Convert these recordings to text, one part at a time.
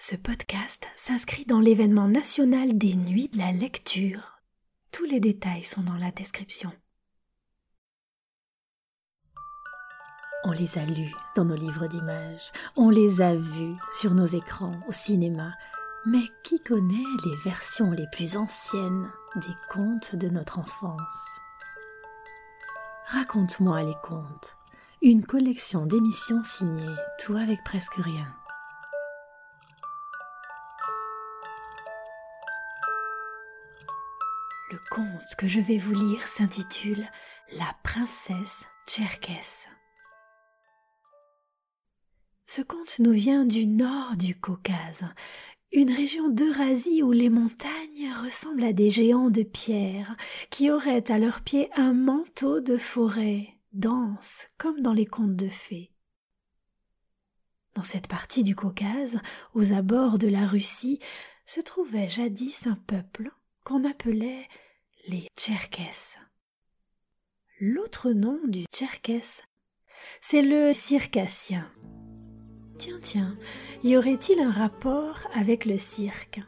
Ce podcast s'inscrit dans l'événement national des Nuits de la lecture. Tous les détails sont dans la description. On les a lus dans nos livres d'images, on les a vus sur nos écrans au cinéma, mais qui connaît les versions les plus anciennes des contes de notre enfance? Raconte-moi les contes, une collection d'émissions signées, tout avec presque rien. Le conte que je vais vous lire s'intitule « La princesse Tcherkesse ». Ce conte nous vient du nord du Caucase, une région d'Eurasie où les montagnes ressemblent à des géants de pierre qui auraient à leurs pieds un manteau de forêt dense comme dans les contes de fées. Dans cette partie du Caucase, aux abords de la Russie, se trouvait jadis un peuple qu'on appelait les Tcherkesses. L'autre nom du Tcherkesse, c'est le circassien. Tiens, y aurait-il un rapport avec le cirque?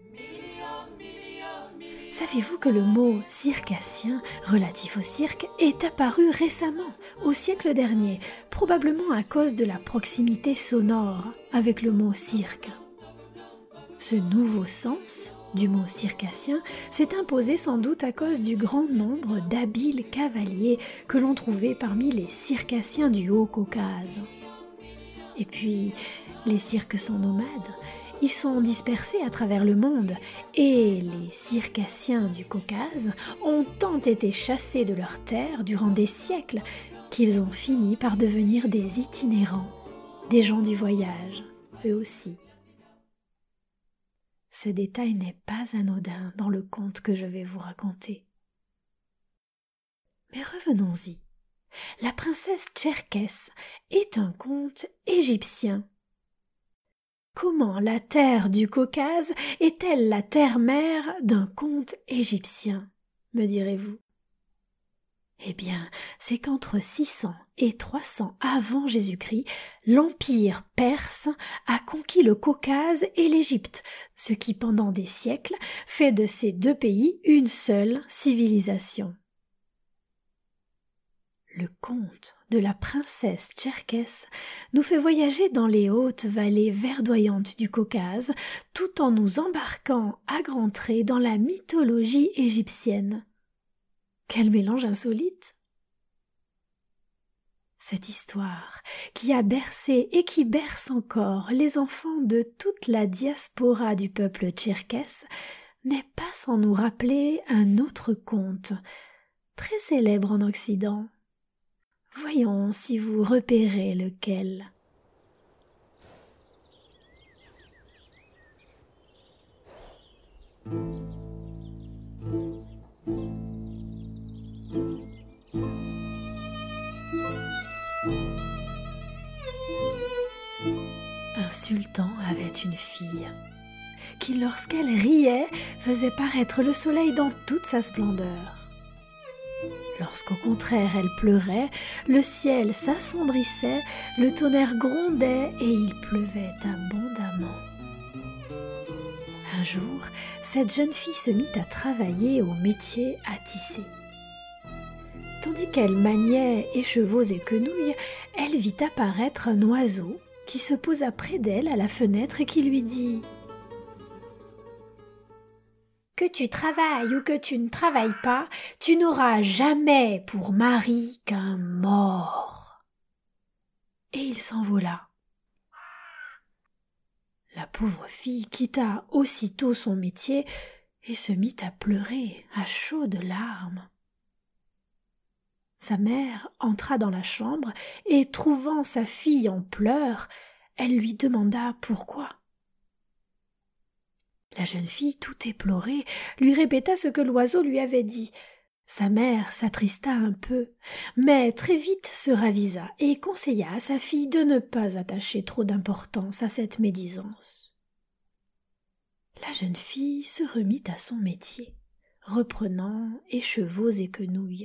Savez-vous que le mot circassien relatif au cirque est apparu récemment, au siècle dernier, probablement à cause de la proximité sonore avec le mot cirque? Ce nouveau sens du mot circassien s'est imposé sans doute à cause du grand nombre d'habiles cavaliers que l'on trouvait parmi les circassiens du Haut-Caucase. Et puis, les cirques sont nomades, ils sont dispersés à travers le monde, et les circassiens du Caucase ont tant été chassés de leurs terres durant des siècles qu'ils ont fini par devenir des itinérants, des gens du voyage, eux aussi. Ce détail n'est pas anodin dans le conte que je vais vous raconter. Mais revenons-y. La princesse Tcherkesse est un conte égyptien. Comment la terre du Caucase est-elle la terre-mère d'un conte égyptien, me direz-vous? Eh bien, c'est qu'entre 600 et 300 avant Jésus-Christ, l'empire perse a conquis le Caucase et l'Égypte, ce qui pendant des siècles fait de ces deux pays une seule civilisation. Le conte de la princesse Tcherkesse nous fait voyager dans les hautes vallées verdoyantes du Caucase, tout en nous embarquant à grands traits dans la mythologie égyptienne. Quel mélange insolite! Cette histoire, qui a bercé et qui berce encore les enfants de toute la diaspora du peuple tcherkesse, n'est pas sans nous rappeler un autre conte, très célèbre en Occident. Voyons si vous repérez lequel. Un sultan avait une fille qui, lorsqu'elle riait, faisait paraître le soleil dans toute sa splendeur. Lorsqu'au contraire elle pleurait, le ciel s'assombrissait, le tonnerre grondait et il pleuvait abondamment. Un jour, cette jeune fille se mit à travailler au métier à tisser. Tandis qu'elle maniait écheveaux et quenouilles, elle vit apparaître un oiseau qui se posa près d'elle à la fenêtre et qui lui dit « Que tu travailles ou que tu ne travailles pas, tu n'auras jamais pour mari qu'un mort. » Et il s'envola. La pauvre fille quitta aussitôt son métier et se mit à pleurer à chaudes larmes. Sa mère entra dans la chambre et, trouvant sa fille en pleurs, elle lui demanda pourquoi. La jeune fille, tout éplorée, lui répéta ce que l'oiseau lui avait dit. Sa mère s'attrista un peu, mais très vite se ravisa et conseilla à sa fille de ne pas attacher trop d'importance à cette médisance. La jeune fille se remit à son métier, reprenant écheveaux et quenouilles.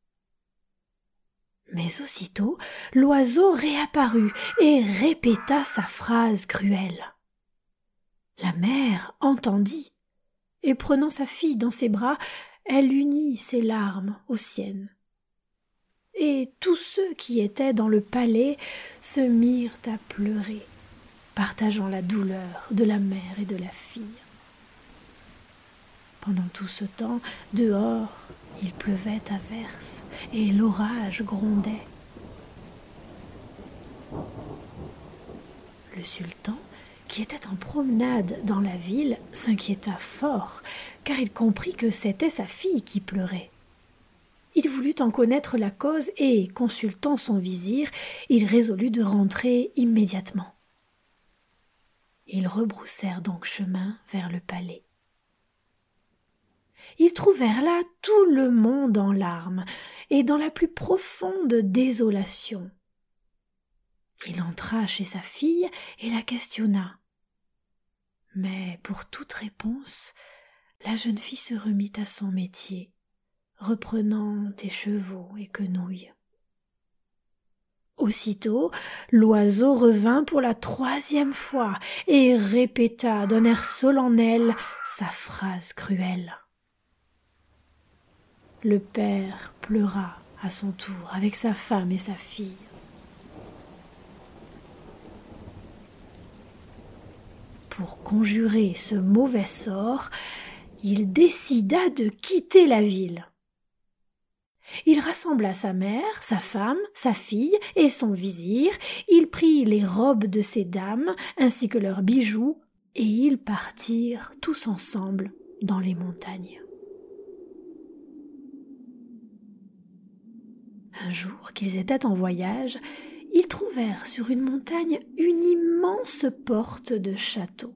Mais aussitôt, l'oiseau réapparut et répéta sa phrase cruelle. La mère entendit, et prenant sa fille dans ses bras, elle unit ses larmes aux siennes. Et tous ceux qui étaient dans le palais se mirent à pleurer, partageant la douleur de la mère et de la fille. Pendant tout ce temps, dehors, il pleuvait à verse et l'orage grondait. Le sultan, qui était en promenade dans la ville, s'inquiéta fort, car il comprit que c'était sa fille qui pleurait. Il voulut en connaître la cause et, consultant son vizir, il résolut de rentrer immédiatement. Ils rebroussèrent donc chemin vers le palais. Ils trouvèrent là tout le monde en larmes et dans la plus profonde désolation. Il entra chez sa fille et la questionna. Mais pour toute réponse, la jeune fille se remit à son métier, reprenant des chevaux et quenouilles. Aussitôt, l'oiseau revint pour la 3e fois et répéta d'un air solennel sa phrase cruelle. Le père pleura à son tour avec sa femme et sa fille. Pour conjurer ce mauvais sort, il décida de quitter la ville. Il rassembla sa mère, sa femme, sa fille et son vizir, il prit les robes de ces dames ainsi que leurs bijoux, et ils partirent tous ensemble dans les montagnes. Un jour qu'ils étaient en voyage, ils trouvèrent sur une montagne une immense porte de château.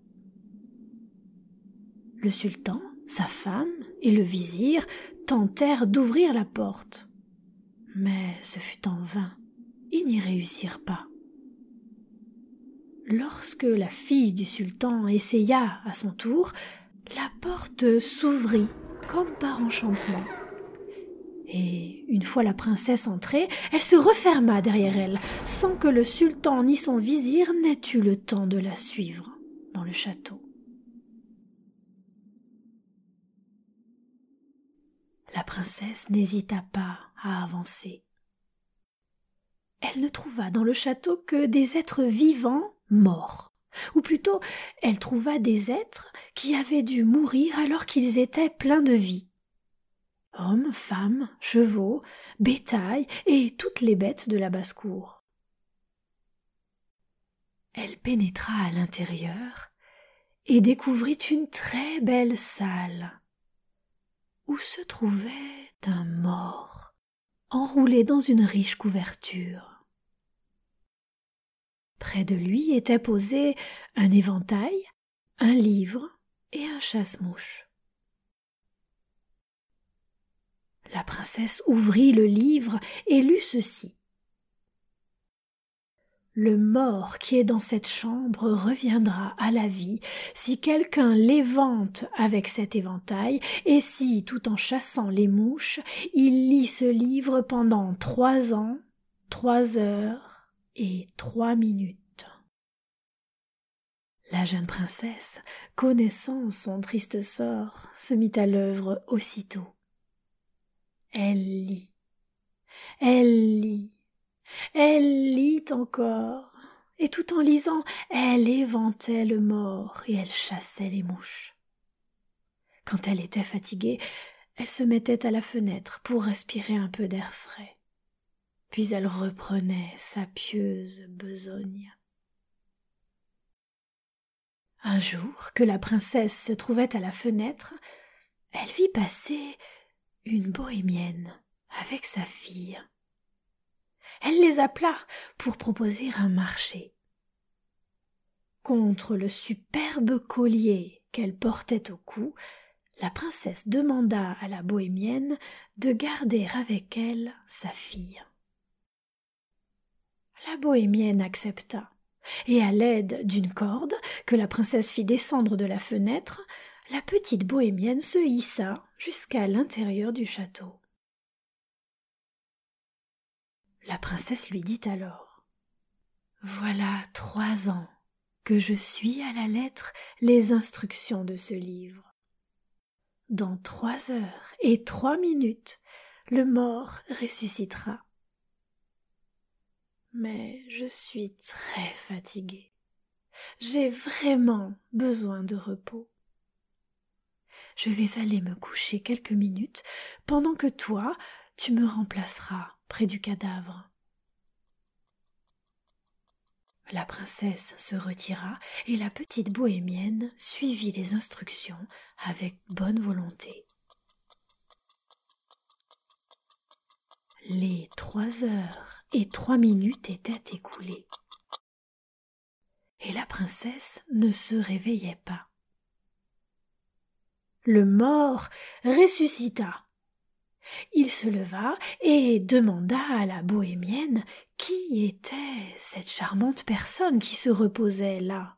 Le sultan, sa femme et le vizir tentèrent d'ouvrir la porte. Mais ce fut en vain, ils n'y réussirent pas. Lorsque la fille du sultan essaya à son tour, la porte s'ouvrit comme par enchantement. Et une fois la princesse entrée, elle se referma derrière elle, sans que le sultan ni son vizir n'aient eu le temps de la suivre dans le château. La princesse n'hésita pas à avancer. Elle ne trouva dans le château que des êtres vivants morts, ou plutôt elle trouva des êtres qui avaient dû mourir alors qu'ils étaient pleins de vie. Hommes, femmes, chevaux, bétail et toutes les bêtes de la basse-cour. Elle pénétra à l'intérieur et découvrit une très belle salle où se trouvait un mort enroulé dans une riche couverture. Près de lui étaient posés un éventail, un livre et un chasse-mouches. La princesse ouvrit le livre et lut ceci. Le mort qui est dans cette chambre reviendra à la vie si quelqu'un l'évente avec cet éventail et si, tout en chassant les mouches, il lit ce livre pendant 3 ans, 3 heures et 3 minutes. La jeune princesse, connaissant son triste sort, se mit à l'œuvre aussitôt. Elle lit, elle lit, elle lit encore, et tout en lisant, elle éventait le mort et elle chassait les mouches. Quand elle était fatiguée, elle se mettait à la fenêtre pour respirer un peu d'air frais. Puis elle reprenait sa pieuse besogne. Un jour que la princesse se trouvait à la fenêtre, elle vit passer une bohémienne avec sa fille. Elle les appela pour proposer un marché. Contre le superbe collier qu'elle portait au cou, la princesse demanda à la bohémienne de garder avec elle sa fille. La bohémienne accepta, et à l'aide d'une corde que la princesse fit descendre de la fenêtre, la petite bohémienne se hissa jusqu'à l'intérieur du château. La princesse lui dit alors : « Voilà 3 ans que je suis à la lettre les instructions de ce livre. Dans 3 heures et 3 minutes, le mort ressuscitera. Mais je suis très fatiguée. J'ai vraiment besoin de repos. Je vais aller me coucher quelques minutes pendant que toi, tu me remplaceras près du cadavre. La princesse se retira et la petite bohémienne suivit les instructions avec bonne volonté. Les 3 heures et 3 minutes étaient écoulées. Et la princesse ne se réveillait pas. Le mort ressuscita. Il se leva et demanda à la bohémienne qui était cette charmante personne qui se reposait là.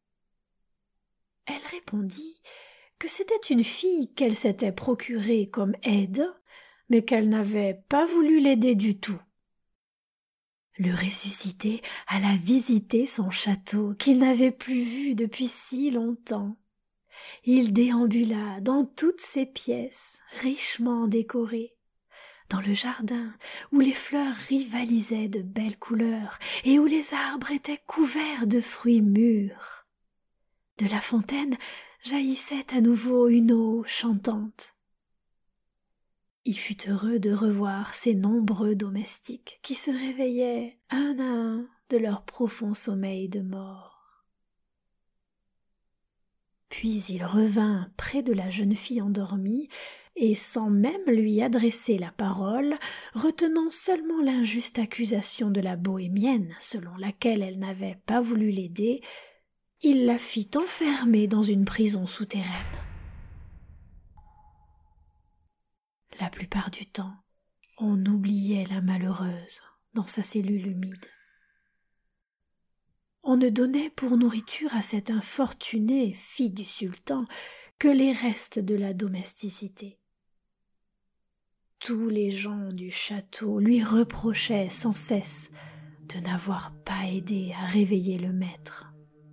Elle répondit que c'était une fille qu'elle s'était procurée comme aide, mais qu'elle n'avait pas voulu l'aider du tout. Le ressuscité alla visiter son château qu'il n'avait plus vu depuis si longtemps. Il déambula dans toutes ses pièces, richement décorées, dans le jardin où les fleurs rivalisaient de belles couleurs et où les arbres étaient couverts de fruits mûrs. De la fontaine jaillissait à nouveau une eau chantante. Il fut heureux de revoir ses nombreux domestiques qui se réveillaient un à un de leur profond sommeil de mort. Puis il revint près de la jeune fille endormie et, sans même lui adresser la parole, retenant seulement l'injuste accusation de la bohémienne selon laquelle elle n'avait pas voulu l'aider, il la fit enfermer dans une prison souterraine. La plupart du temps, on oubliait la malheureuse dans sa cellule humide. On ne donnait pour nourriture à cette infortunée fille du sultan que les restes de la domesticité. Tous les gens du château lui reprochaient sans cesse de n'avoir pas aidé à réveiller le maître.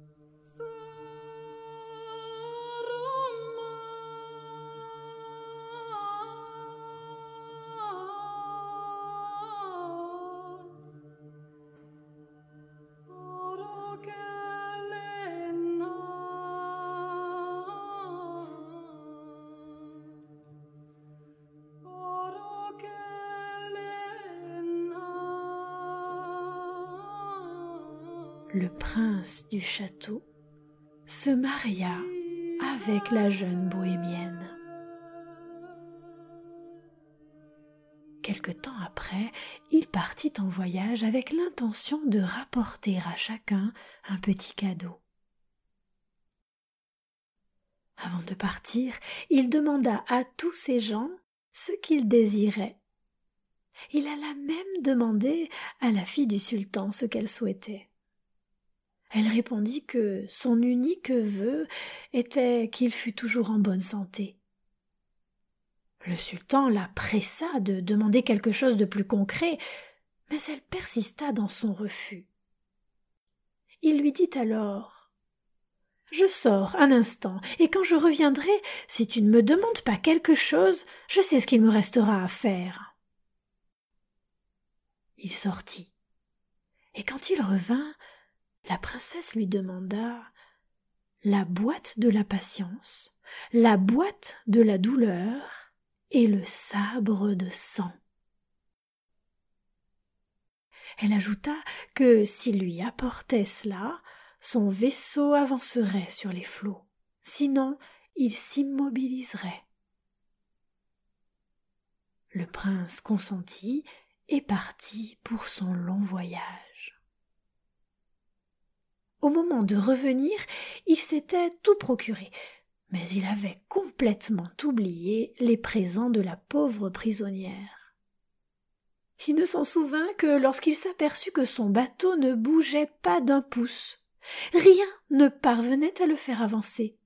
Le prince du château se maria avec la jeune bohémienne. Quelque temps après, il partit en voyage avec l'intention de rapporter à chacun un petit cadeau. Avant de partir, il demanda à tous ces gens ce qu'ils désiraient. Il alla même demander à la fille du sultan ce qu'elle souhaitait. Elle répondit que son unique vœu était qu'il fût toujours en bonne santé. Le sultan la pressa de demander quelque chose de plus concret, mais elle persista dans son refus. Il lui dit alors « Je sors un instant, et quand je reviendrai, si tu ne me demandes pas quelque chose, je sais ce qu'il me restera à faire. » Il sortit, et quand il revint, la princesse lui demanda la boîte de la patience, la boîte de la douleur et le sabre de sang. Elle ajouta que s'il lui apportait cela, son vaisseau avancerait sur les flots, sinon il s'immobiliserait. Le prince consentit et partit pour son long voyage. Au moment de revenir, il s'était tout procuré, mais il avait complètement oublié les présents de la pauvre prisonnière. Il ne s'en souvint que lorsqu'il s'aperçut que son bateau ne bougeait pas d'un pouce. Rien ne parvenait à le faire avancer.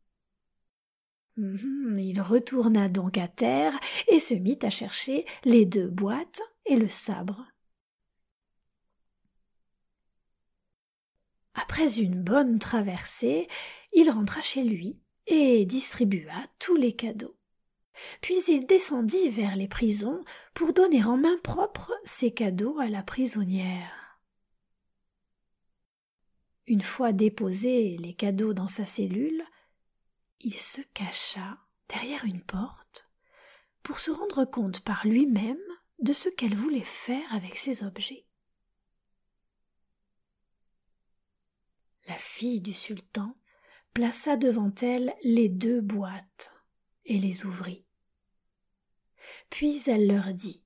Il retourna donc à terre et se mit à chercher les 2 boîtes et le sabre. Après une bonne traversée, il rentra chez lui et distribua tous les cadeaux. Puis il descendit vers les prisons pour donner en main propre ses cadeaux à la prisonnière. Une fois déposés les cadeaux dans sa cellule, il se cacha derrière une porte pour se rendre compte par lui-même de ce qu'elle voulait faire avec ces objets. La fille du sultan plaça devant elle les 2 boîtes et les ouvrit. Puis elle leur dit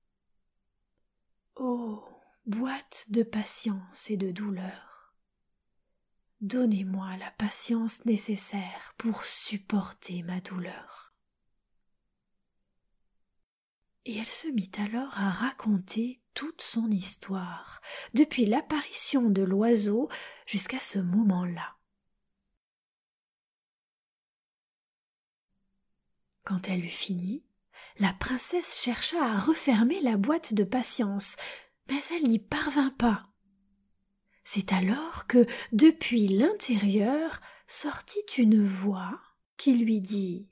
« Ô boîte de patience et de douleur, donnez-moi la patience nécessaire pour supporter ma douleur. » Et elle se mit alors à raconter toute son histoire, depuis l'apparition de l'oiseau jusqu'à ce moment-là. Quand elle eut fini, la princesse chercha à refermer la boîte de patience, mais elle n'y parvint pas. C'est alors que, depuis l'intérieur, sortit une voix qui lui dit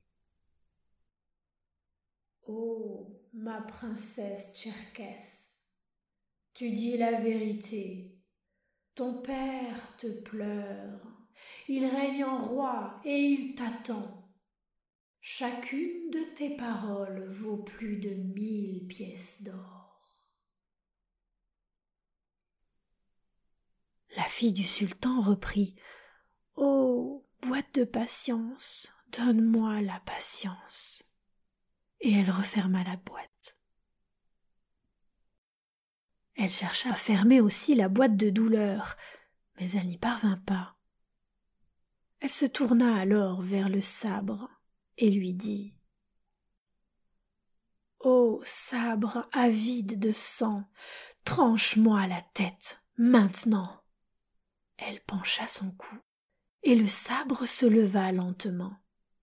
« Ô ma princesse Tcherkesse, tu dis la vérité. Ton père te pleure. Il règne en roi et il t'attend. Chacune de tes paroles vaut plus de 1000 pièces d'or. » La fille du sultan reprit « Ô boîte de patience, donne-moi la patience. » Et elle referma la boîte. Elle chercha à fermer aussi la boîte de douleur, mais elle n'y parvint pas. Elle se tourna alors vers le sabre et lui dit « Ô sabre avide de sang, tranche-moi la tête, maintenant !» Elle pencha son cou, et le sabre se leva lentement.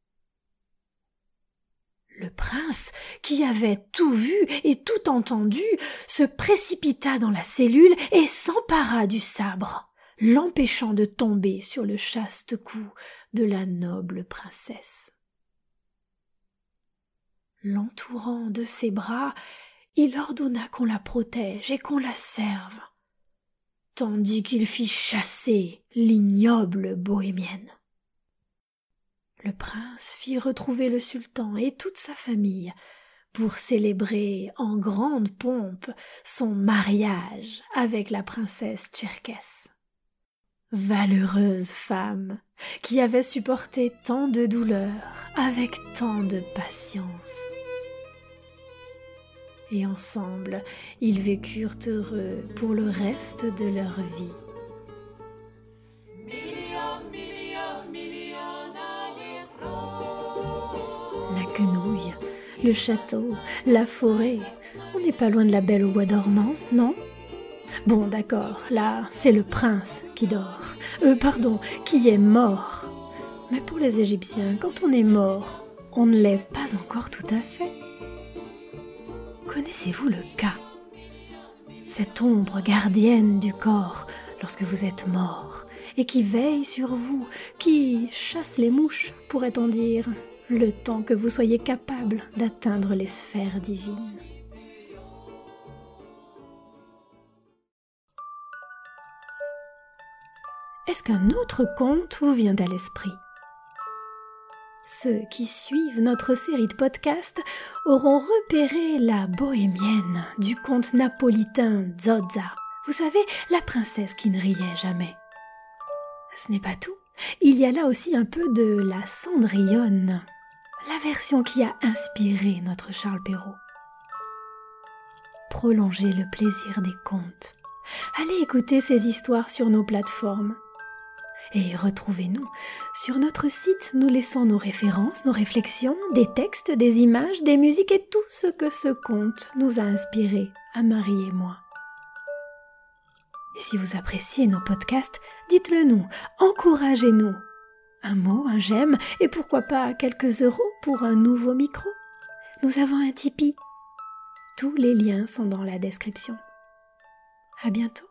Le prince, qui avait tout vu et tout entendu, se précipita dans la cellule et s'empara du sabre, l'empêchant de tomber sur le chaste cou de la noble princesse. L'entourant de ses bras, il ordonna qu'on la protège et qu'on la serve, tandis qu'il fit chasser l'ignoble bohémienne. Le prince fit retrouver le sultan et toute sa famille pour célébrer en grande pompe son mariage avec la princesse Tcherkesse. Valeureuse femme qui avait supporté tant de douleurs avec tant de patience. Et ensemble, ils vécurent heureux pour le reste de leur vie. La quenouille, le château, la forêt, on n'est pas loin de la Belle au bois dormant, non ? Bon, d'accord, là, c'est le prince qui dort. Qui est mort. Mais pour les Égyptiens, quand on est mort, on ne l'est pas encore tout à fait. Connaissez-vous le Ka ? Cette ombre gardienne du corps lorsque vous êtes mort et qui veille sur vous, qui chasse les mouches, pourrait-on dire, le temps que vous soyez capable d'atteindre les sphères divines. Est-ce qu'un autre conte vous vient à l'esprit ? Ceux qui suivent notre série de podcasts auront repéré la bohémienne du conte napolitain Zozza. Vous savez, la princesse qui ne riait jamais. Ce n'est pas tout. Il y a là aussi un peu de la Cendrillon, la version qui a inspiré notre Charles Perrault. Prolongez le plaisir des contes. Allez écouter ces histoires sur nos plateformes. Et retrouvez-nous sur notre site, nous laissons nos références, nos réflexions, des textes, des images, des musiques et tout ce que ce conte nous a inspiré à Marie et moi. Et si vous appréciez nos podcasts, dites-le nous, encouragez-nous. Un mot, un j'aime et pourquoi pas quelques euros pour un nouveau micro. Nous avons un Tipeee. Tous les liens sont dans la description. À bientôt.